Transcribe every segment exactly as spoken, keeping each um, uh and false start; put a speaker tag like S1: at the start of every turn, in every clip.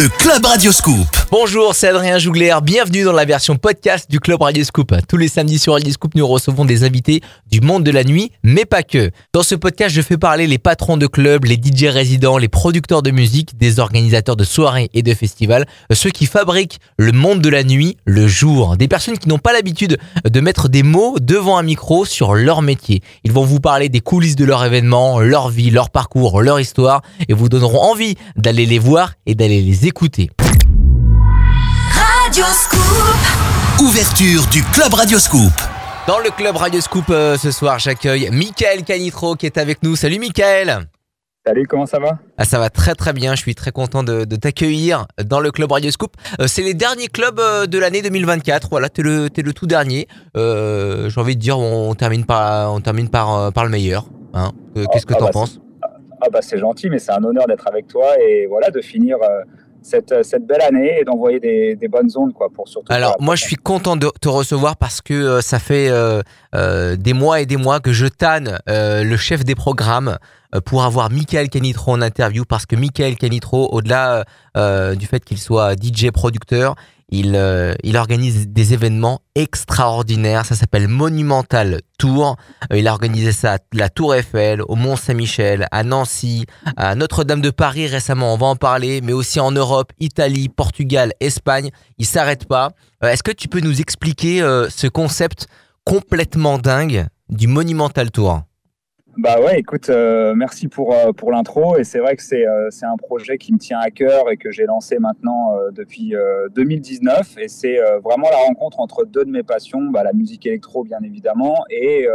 S1: Le Club Radioscoop.
S2: Bonjour, c'est Adrien Jougler. Bienvenue dans la version podcast du Club Radioscoop. Tous les samedis sur Radioscoop, nous recevons des invités du monde de la nuit, mais pas que. Dans ce podcast, je fais parler les patrons de clubs, les D J résidents, les producteurs de musique, des organisateurs de soirées et de festivals, ceux qui fabriquent le monde de la nuit le jour. Des personnes qui n'ont pas l'habitude de mettre des mots devant un micro sur leur métier. Ils vont vous parler des coulisses de leur événement, leur vie, leur parcours, leur histoire et vous donneront envie d'aller les voir et d'aller les écouter.
S1: Radioscoop. Ouverture du Club Radioscoop.
S2: Dans le Club Radioscoop euh, ce soir, j'accueille Michael Canitro qui est avec nous. Salut Michael.
S3: Salut, comment ça va ?
S2: Ah, ça va très très bien, je suis très content de, de t'accueillir dans le Club Radioscoop. Euh, c'est les derniers clubs euh, de l'année deux mille vingt-quatre, voilà, t'es le, t'es le tout dernier. Euh, j'ai envie de dire, on termine par, on termine par, euh, par le meilleur. Hein. Euh, qu'est-ce que
S3: ah,
S2: t'en
S3: bah,
S2: penses ?
S3: Ah bah c'est gentil, mais c'est un honneur d'être avec toi et voilà, de finir euh, cette, cette belle année et d'envoyer des, des bonnes ondes, quoi, pour surtout.
S2: Alors moi je suis content de te recevoir parce que euh, ça fait euh, euh, des mois et des mois que je tanne euh, le chef des programmes euh, pour avoir Michael Canitro en interview, parce que Michael Canitro, au-delà euh, du fait qu'il soit D J producteur, il, euh, il organise des événements extraordinaires. Ça s'appelle Monumental Tour. Euh, il a organisé ça à la Tour Eiffel, au Mont-Saint-Michel, à Nancy, à Notre-Dame de Paris récemment, on va en parler, mais aussi en Europe, Italie, Portugal, Espagne. Il s'arrête pas. Euh, est-ce que tu peux nous expliquer euh, ce concept complètement dingue du Monumental Tour ?
S3: Bah ouais, écoute, euh, merci pour, euh, pour l'intro. Et c'est vrai que c'est, euh, c'est un projet qui me tient à cœur et que j'ai lancé maintenant euh, depuis euh, deux mille dix-neuf. Et c'est euh, vraiment la rencontre entre deux de mes passions, bah, la musique électro bien évidemment, et euh,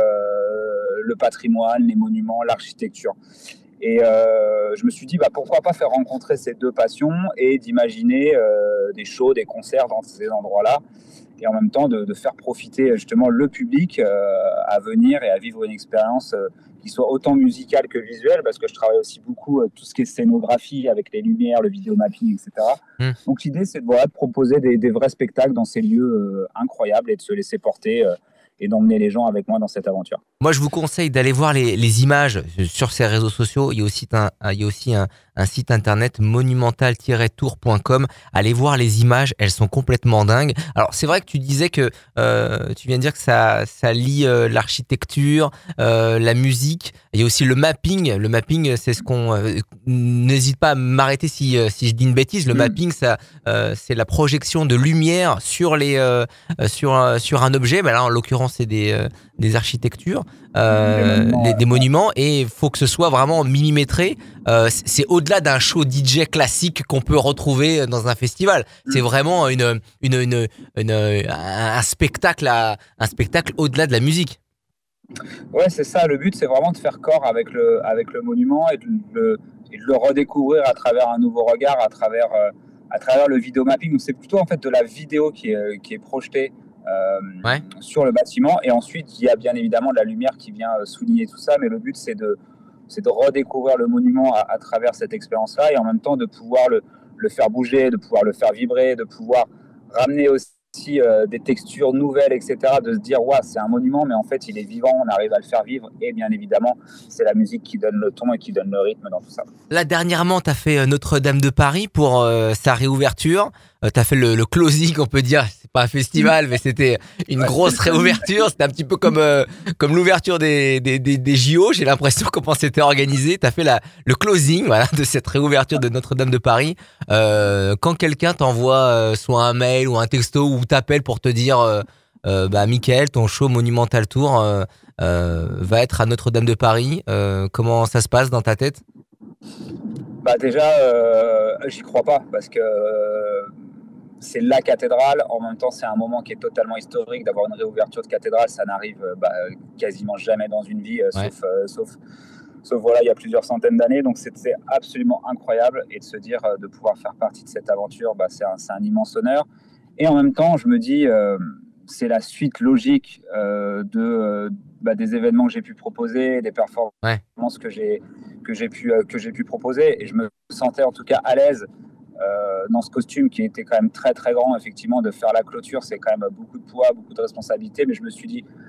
S3: le patrimoine, les monuments, l'architecture. Et euh, je me suis dit, bah, pourquoi pas faire rencontrer ces deux passions et d'imaginer euh, des shows, des concerts dans ces endroits-là. Et en même temps de, de faire profiter justement le public euh, à venir et à vivre une expérience euh, qui soit autant musicale que visuelle, parce que je travaille aussi beaucoup euh, tout ce qui est scénographie avec les lumières, le vidéomapping, et cetera. Mmh. Donc l'idée, c'est de, voilà, de proposer des, des vrais spectacles dans ces lieux euh, incroyables et de se laisser porter euh, et d'emmener les gens avec moi dans cette aventure.
S2: Moi, je vous conseille d'aller voir les, les images sur ces réseaux sociaux. Il y a aussi un, il y a aussi un, un site internet monumental tiret tour point com. Allez voir les images, elles sont complètement dingues. Alors, c'est vrai que tu disais que euh, tu viens de dire que ça, ça lie euh, l'architecture, euh, la musique. Il y a aussi le mapping. Le mapping, c'est ce qu'on. Euh, n'hésite pas à m'arrêter si si je dis une bêtise. Le mmh. mapping, ça, euh, c'est la projection de lumière sur les euh, sur euh, sur un objet. Mais là, en l'occurrence, c'est des euh, des architectures, euh, des, monuments, des, des monuments, et il faut que ce soit vraiment millimétré. Euh, c'est au-delà d'un show D J classique qu'on peut retrouver dans un festival. C'est vraiment une, une, une, une, un spectacle, à, un spectacle au-delà de la musique.
S3: Ouais, c'est ça. Le but, c'est vraiment de faire corps avec le, avec le monument et de, le, et de le redécouvrir à travers un nouveau regard, à travers, euh, à travers le vidéomapping. C'est plutôt en fait de la vidéo qui est, qui est projetée Euh, ouais. sur le bâtiment, et ensuite il y a bien évidemment de la lumière qui vient souligner tout ça, mais le but c'est de, c'est de redécouvrir le monument à, à travers cette expérience-là, et en même temps de pouvoir le, le faire bouger, de pouvoir le faire vibrer, de pouvoir ramener aussi euh, des textures nouvelles, et cetera, de se dire ouais, c'est un monument mais en fait il est vivant, on arrive à le faire vivre, et bien évidemment c'est la musique qui donne le ton et qui donne le rythme dans tout ça.
S2: Là dernièrement tu as fait Notre-Dame de Paris pour euh, sa réouverture. Euh, tu as fait le, le closing, on peut dire, c'est pas un festival, mais c'était une grosse réouverture. C'était un petit peu comme, euh, comme l'ouverture des, des, des, des J O, j'ai l'impression, comment c'était organisé. Tu as fait la, le closing, voilà, de cette réouverture de Notre-Dame de Paris. Euh, quand quelqu'un t'envoie euh, soit un mail ou un texto ou t'appelle pour te dire euh, euh, bah, Michael, ton show Monumental Tour euh, euh, va être à Notre-Dame de Paris, euh, comment ça se passe dans ta tête ?
S3: Bah déjà, euh, j'y crois pas, parce que euh, c'est la cathédrale. En même temps, c'est un moment qui est totalement historique. D'avoir une réouverture de cathédrale, ça n'arrive bah, quasiment jamais dans une vie, ouais. sauf, euh, sauf, sauf voilà, il y a plusieurs centaines d'années. Donc c'est, c'est absolument incroyable, et de se dire euh, de pouvoir faire partie de cette aventure, bah, c'est, un, c'est un immense honneur. Et en même temps, je me dis, euh, c'est la suite logique euh, de euh, bah, des événements que j'ai pu proposer, des performances ouais. que j'ai que j'ai pu euh, que j'ai pu proposer, et je me sentais en tout cas à l'aise euh, dans ce costume qui était quand même très très grand. Effectivement, de faire la clôture, c'est quand même beaucoup de poids, beaucoup de responsabilités, mais je me suis dit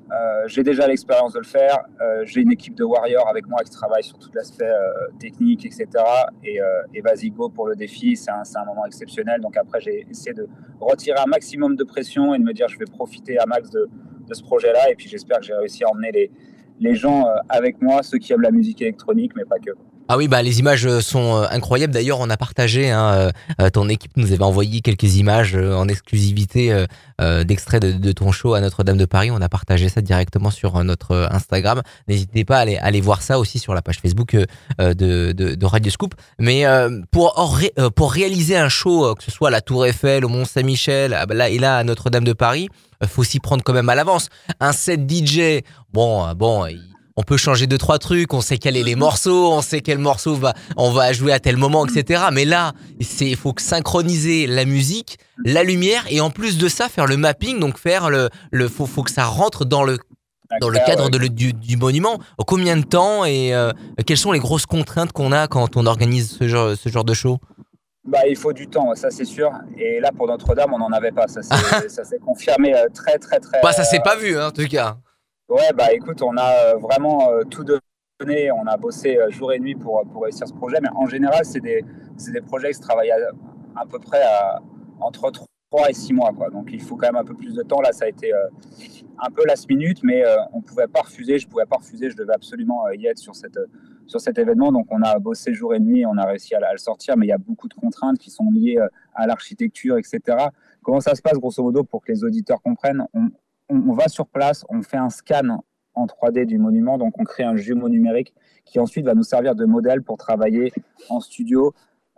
S3: Euh, j'ai déjà l'expérience de le faire. Euh, j'ai une équipe de warriors avec moi qui travaille sur tout l'aspect euh, technique, et cetera. Et, euh, et vas-y, go pour le défi. C'est un, c'est un moment exceptionnel. Donc après, j'ai essayé de retirer un maximum de pression et de me dire je vais profiter à max de, de ce projet-là. Et puis j'espère que j'ai réussi à emmener les, les gens euh, avec moi, ceux qui aiment la musique électronique, mais pas que.
S2: Ah oui, bah les images sont incroyables. D'ailleurs, on a partagé, hein, euh, ton équipe nous avait envoyé quelques images en exclusivité euh, d'extraits de, de ton show à Notre-Dame de Paris. On a partagé ça directement sur notre Instagram. N'hésitez pas à aller, à aller voir ça aussi sur la page Facebook euh, de, de, de Radio Scoop. Mais euh, pour, ré, pour réaliser un show, que ce soit à la Tour Eiffel, au Mont-Saint-Michel, là et là à Notre-Dame de Paris, faut s'y prendre quand même à l'avance. Un set D J, bon, bon. Il on peut changer deux, trois trucs, on sait quels sont les morceaux, on sait quel morceau va, on va jouer à tel moment, et cetera. Mais là, c'est, il faut synchroniser la musique, la lumière, et en plus de ça, faire le mapping, donc faire le, le, faut, faut que ça rentre dans le, dans le cadre de le, du, du monument. Combien de temps et euh, quelles sont les grosses contraintes qu'on a quand on organise ce genre, ce genre de show?
S3: Bah, il faut du temps, ça c'est sûr. Et là, pour Notre-Dame, on n'en avait pas. Ça s'est, ça s'est confirmé très, très, très.
S2: Bah, ça s'est pas vu, hein, en tout cas.
S3: Ouais, bah écoute, on a vraiment euh, tout donné, on a bossé euh, jour et nuit pour, pour réussir ce projet, mais en général, c'est des, c'est des projets qui se travaillent à, à peu près à, entre trois et six mois, quoi. Donc il faut quand même un peu plus de temps. Là, ça a été euh, un peu last minute, mais euh, on ne pouvait pas refuser, je ne pouvais pas refuser, je devais absolument euh, y être sur, cette, sur cet événement. Donc on a bossé jour et nuit, on a réussi à, à le sortir, mais il y a beaucoup de contraintes qui sont liées euh, à l'architecture, et cetera. Comment ça se passe, grosso modo, pour que les auditeurs comprennent? on, On va sur place, on fait un scan en trois D du monument, donc on crée un jumeau numérique qui ensuite va nous servir de modèle pour travailler en studio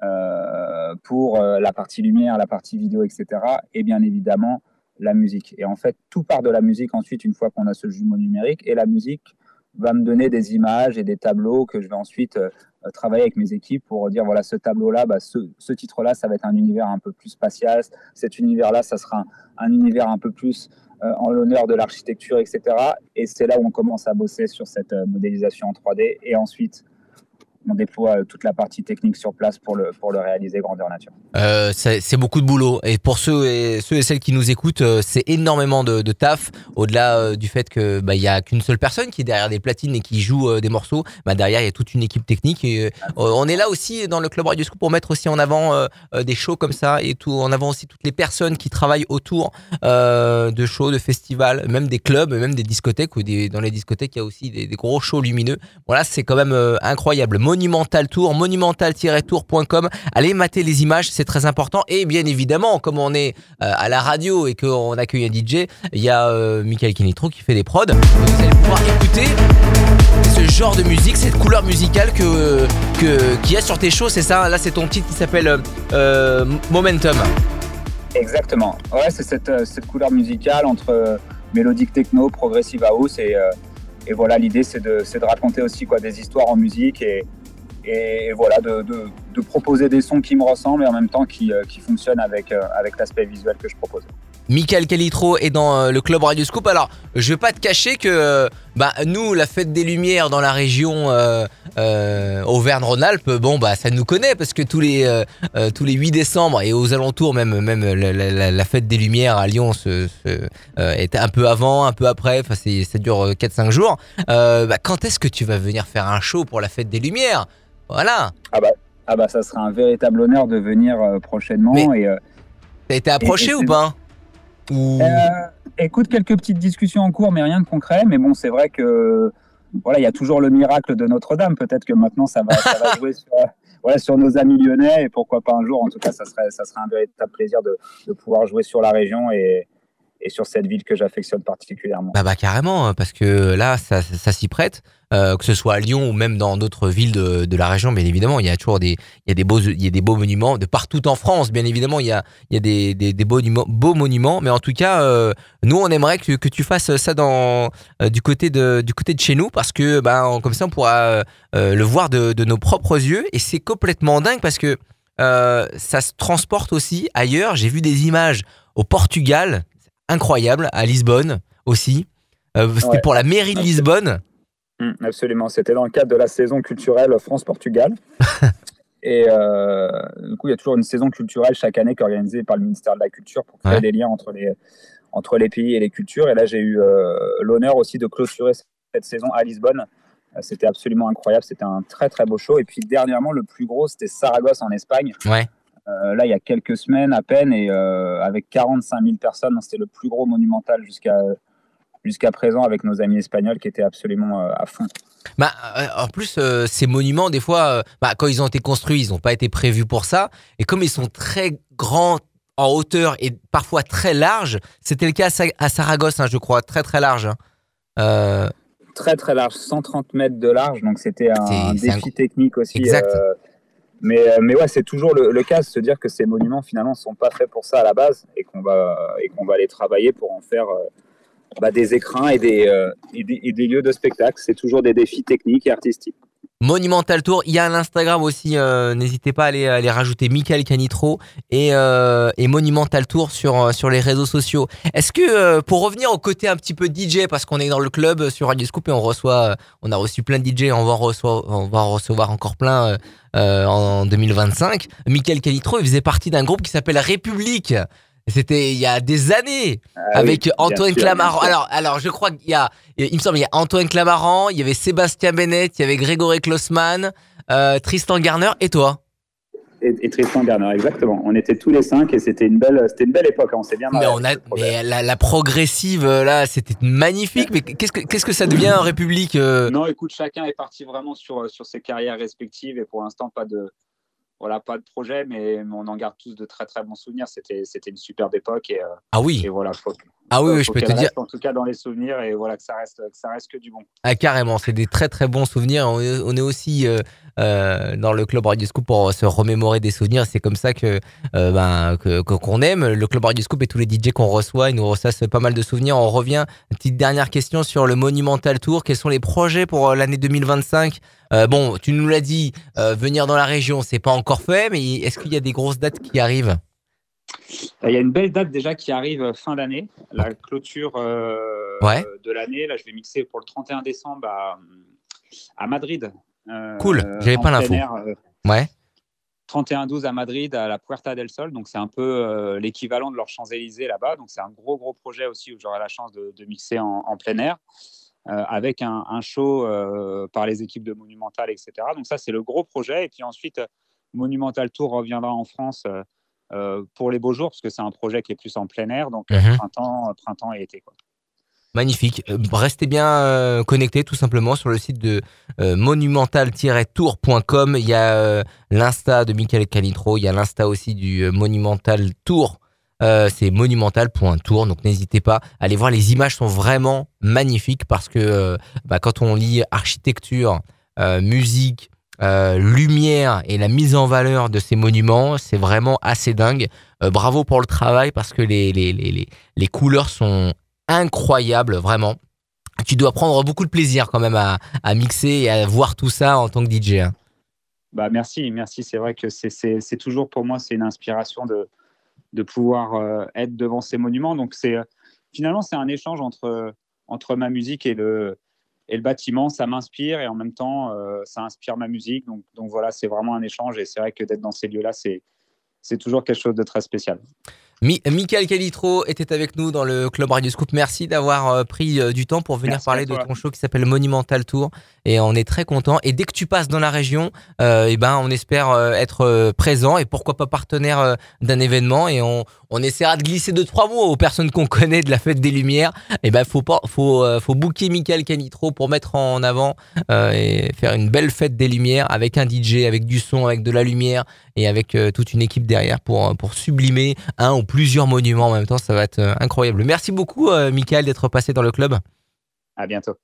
S3: euh, pour euh, la partie lumière, la partie vidéo, et cetera. Et bien évidemment, la musique. Et en fait, tout part de la musique ensuite, une fois qu'on a ce jumeau numérique. Et la musique va me donner des images et des tableaux que je vais ensuite euh, travailler avec mes équipes pour dire, voilà, ce tableau-là, bah, ce, ce titre-là, ça va être un univers un peu plus spatial. Cet univers-là, ça sera un, un univers un peu plus euh, en l'honneur de l'architecture, et cetera. Et c'est là où on commence à bosser sur cette euh, modélisation en trois D. Et ensuite, on déploie toute la partie technique sur place pour le, pour le réaliser grandeur nature.
S2: Euh, c'est, c'est beaucoup de boulot. Et pour ceux et, ceux et celles qui nous écoutent, euh, c'est énormément de, de taf. Au-delà euh, du fait que bah, y a qu'une seule personne qui est derrière des platines et qui joue euh, des morceaux, bah, derrière il y a toute une équipe technique. Et, euh, on est là aussi dans le Club Radio Scoop pour mettre aussi en avant euh, des shows comme ça et tout, en avant aussi toutes les personnes qui travaillent autour euh, de shows, de festivals, même des clubs, même des discothèques. Ou des, dans les discothèques, il y a aussi des, des gros shows lumineux. Voilà, c'est quand même euh, incroyable. Monumental Tour, monumental tiret tour point com. Allez mater les images, c'est très important. Et bien évidemment, comme on est euh, à la radio et qu'on accueille un D J, il y a euh, Michael Kenitro qui fait des prods. Donc vous allez pouvoir écouter ce genre de musique, cette couleur musicale que, que, qu'il y a sur tes shows, c'est ça? Là, c'est ton titre qui s'appelle euh, Momentum.
S3: Exactement. Ouais, c'est cette, cette couleur musicale entre euh, mélodique techno, progressive house et, euh, et voilà, l'idée c'est de, c'est de raconter aussi quoi, des histoires en musique et Et voilà, de, de, de proposer des sons qui me ressemblent et en même temps qui, euh, qui fonctionnent avec, euh, avec l'aspect visuel que je propose.
S2: Michael Kenitro est dans euh, le Club Radio Scoop. Alors, je vais pas te cacher que bah, nous, la fête des Lumières dans la région euh, euh, Auvergne-Rhône-Alpes, bon, bah, ça nous connaît parce que tous les, euh, euh, tous les huit décembre et aux alentours, même, même la, la, la fête des Lumières à Lyon se, se, euh, est un peu avant, un peu après. Enfin, c'est, ça dure quatre cinq jours. Euh, bah, quand est-ce que tu vas venir faire un show pour la fête des Lumières? Voilà.
S3: Ah bah, ah bah ça sera un véritable honneur de venir euh, prochainement. Mais
S2: et, euh, t'as été approché et, et ou pas ou...
S3: euh, Écoute, quelques petites discussions en cours, mais rien de concret. Mais bon, c'est vrai que voilà, il y a toujours le miracle de Notre-Dame. Peut-être que maintenant, ça va, ça va jouer sur, voilà, sur nos amis lyonnais. Et pourquoi pas un jour, en tout cas, ça serait, ça serait un véritable plaisir de, de pouvoir jouer sur la région et, et sur cette ville que j'affectionne particulièrement.
S2: Bah, bah carrément, parce que là, ça, ça, ça s'y prête. Euh, que ce soit à Lyon ou même dans d'autres villes de, de la région, bien évidemment, il y a toujours des, il y a des beaux, il y a des beaux monuments de partout en France. Bien évidemment, il y a, il y a des, des, des beaux, beaux monuments. Mais en tout cas, euh, nous, on aimerait que, que tu fasses ça dans, euh, du côté de, du côté de chez nous, parce que, ben, comme ça, on pourra euh, le voir de, de nos propres yeux. Et c'est complètement dingue parce que euh, ça se transporte aussi ailleurs. J'ai vu des images au Portugal, incroyable, à Lisbonne aussi. Euh, c'était ouais. Pour la mairie de Lisbonne.
S3: Mmh, absolument, c'était dans le cadre de la saison culturelle France-Portugal. Et euh, du coup, il y a toujours une saison culturelle chaque année qui est organisée par le ministère de la Culture pour créer ouais. des liens entre les, entre les pays et les cultures. Et là, j'ai eu euh, l'honneur aussi de clôturer cette saison à Lisbonne. Euh, c'était absolument incroyable. C'était un très, très beau show. Et puis, dernièrement, le plus gros, c'était Saragosse en Espagne.
S2: Ouais.
S3: Euh, là, il y a quelques semaines à peine, et euh, avec quarante-cinq mille personnes. C'était le plus gros monumental jusqu'à, jusqu'à présent, avec nos amis espagnols qui étaient absolument euh, à fond.
S2: Bah, euh, en plus, euh, ces monuments, des fois, euh, bah, quand ils ont été construits, ils n'ont pas été prévus pour ça. Et comme ils sont très grands en hauteur et parfois très larges, c'était le cas à, Sa- à Saragosse, hein, je crois, très très large. Hein. Euh,
S3: Très, très large, cent trente mètres de large. Donc, c'était un
S2: c'est, c'est
S3: défi
S2: un...
S3: technique aussi.
S2: Exact.
S3: Euh, mais, mais ouais, c'est toujours le, le cas de se dire que ces monuments, finalement, ne sont pas faits pour ça à la base, et qu'on va, et qu'on va les travailler pour en faire euh, bah, des écrins et des, euh, et, des, et des lieux de spectacle. C'est toujours des défis techniques et artistiques.
S2: Monumental Tour, il y a un Instagram aussi, euh, n'hésitez pas à aller, à aller rajouter Michael Canitro et, euh, et Monumental Tour sur, sur les réseaux sociaux. Est-ce que, euh, pour revenir au côté un petit peu D J, parce qu'on est dans le club sur Radio Scoop et on reçoit, on a reçu plein de D J, on va en recevoir, on va en recevoir encore plein euh, en deux mille vingt-cinq. Michael Canitro, il faisait partie d'un groupe qui s'appelle République. C'était il y a des années,
S3: Ah
S2: avec
S3: oui,
S2: Antoine
S3: sûr,
S2: Clamaran. Alors, alors, je crois qu'il y a, il me semble, il y a Antoine Clamaran, il y avait Sébastien Bennett, il y avait Grégory Klossman, euh, Tristan Garner et toi.
S3: Et, et Tristan Garner, exactement. On était tous les cinq et c'était une belle, c'était une belle époque. On s'est bien marré.
S2: Mais on a, mais la, la progressive là, c'était magnifique. Mais qu'est-ce que, qu'est-ce que ça devient en République euh...
S3: Non, écoute, chacun est parti vraiment sur sur ses carrières respectives et pour l'instant pas de Voilà, pas de projet, mais, mais on en garde tous de très très bons souvenirs. C'était, c'était une superbe époque et, euh,
S2: ah oui,
S3: et voilà. Faut,
S2: ah oui,
S3: faut,
S2: oui
S3: faut
S2: je peux te dire.
S3: En tout cas, dans les souvenirs et voilà que ça reste, que ça reste que du bon.
S2: Ah carrément, c'est des très très bons souvenirs. On est, on est aussi euh, euh, dans le club Radio Scoop pour se remémorer des souvenirs. C'est comme ça que, euh, ben, que, que qu'on aime le club Radio Scoop et tous les D J qu'on reçoit. Ils nous reçoivent pas mal de souvenirs. On revient. Une petite dernière question sur le Monumental Tour. Quels sont les projets pour l'année deux mille vingt-cinq? Euh, bon, tu nous l'as dit, euh, venir dans la région, c'est pas encore fait, mais est-ce qu'il y a des grosses dates qui arrivent?
S3: Il y a une belle date déjà qui arrive fin d'année, la clôture euh,
S2: ouais.
S3: de l'année. Là, je vais mixer pour le trente et un décembre à, à Madrid.
S2: Euh, cool, j'avais pas l'info. Air, euh, ouais.
S3: trente et un douze à Madrid, à la Puerta del Sol. Donc, c'est un peu euh, l'équivalent de leur Champs-Élysées là-bas. Donc, c'est un gros, gros projet aussi où j'aurai la chance de, de mixer en, en plein air. Euh, avec un, un show euh, par les équipes de Monumental, et cetera. Donc ça, c'est le gros projet. Et puis ensuite, Monumental Tour reviendra en France euh, euh, pour les beaux jours, parce que c'est un projet qui est plus en plein air, donc mm-hmm. printemps, printemps et été, quoi.
S2: Magnifique. Restez bien euh, connectés tout simplement sur le site de euh, monumental tiret tour point com. Il y a euh, l'Insta de Michael Canitro, il y a l'Insta aussi du euh, Monumental Tour. Euh, c'est monumental point tour, donc n'hésitez pas à aller voir. Les images sont vraiment magnifiques parce que euh, bah, quand on lit architecture, euh, musique, euh, lumière et la mise en valeur de ces monuments, c'est vraiment assez dingue. Euh, bravo pour le travail parce que les, les, les, les, les couleurs sont incroyables, vraiment. Tu dois prendre beaucoup de plaisir quand même à, à mixer et à voir tout ça en tant que D J. Hein.
S3: Bah, merci, merci. C'est vrai que c'est, c'est, c'est toujours pour moi, c'est une inspiration de de pouvoir euh, être devant ces monuments. Donc, c'est, euh, finalement, c'est un échange entre, entre ma musique et le, et le bâtiment. Ça m'inspire et en même temps, euh, ça inspire ma musique. Donc, donc voilà, c'est vraiment un échange. Et c'est vrai que d'être dans ces lieux-là, c'est, c'est toujours quelque chose de très spécial.
S2: Mi- Michael Canitro était avec nous dans le Club Radio Scoop. Merci d'avoir euh, pris euh, du temps pour venir Merci parler de ton show qui s'appelle Monumental Tour. Et on est très content. Et dès que tu passes dans la région, euh, et ben, on espère euh, être euh, présent et pourquoi pas partenaire euh, d'un événement. Et on, on essaiera de glisser deux, trois mots aux personnes qu'on connaît de la Fête des Lumières. Et ben, faut pas, faut, euh, faut booker Michael Canitro pour mettre en avant euh, et faire une belle Fête des Lumières avec un D J, avec du son, avec de la lumière et avec euh, toute une équipe derrière pour, pour sublimer un ou plusieurs monuments en même temps. Ça va être euh, incroyable. Merci beaucoup, euh, Michael, d'être passé dans le club.
S3: À bientôt.